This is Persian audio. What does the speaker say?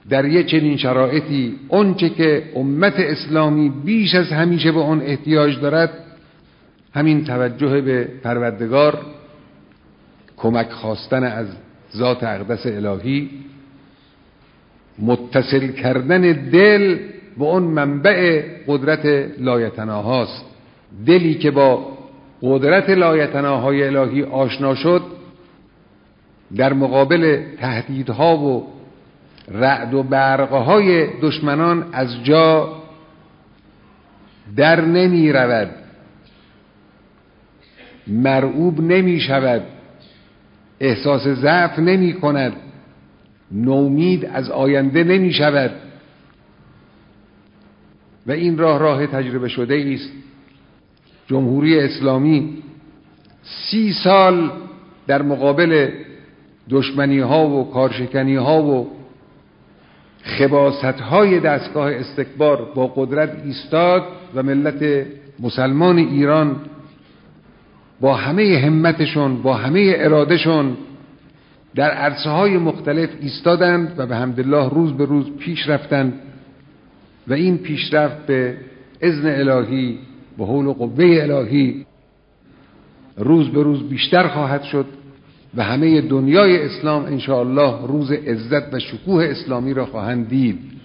در یک چنین شرایطی آنچه که امت اسلامی بیش از همیشه به آن احتیاج دارد همین توجه به پروردگار، کمک خواستن از ذات اقدس الهی، متصل کردن دل به اون منبع قدرت لایتناهاست. دلی که با قدرت لایتناهای الهی آشنا شد در مقابل تهدیدها و رعد و برقهای دشمنان از جا در نمی رود، مرعوب نمی شود، احساس ضعف نمی کند، نومید از آینده نمی شود و این راه تجربه شده است. جمهوری اسلامی 30 سال در مقابل دشمنی ها و کارشکنی ها و خباثت های دستگاه استکبار با قدرت ایستاد و ملت مسلمان ایران با همه همتشون، با همه ارادهشون در عرصه های مختلف ایستادند و به حمدالله روز به روز پیش رفتند و این پیشرفت به اذن الهی، به حول و قوه الهی روز به روز بیشتر خواهد شد و همه دنیای اسلام انشاءالله روز عزت و شکوه اسلامی را خواهند دید.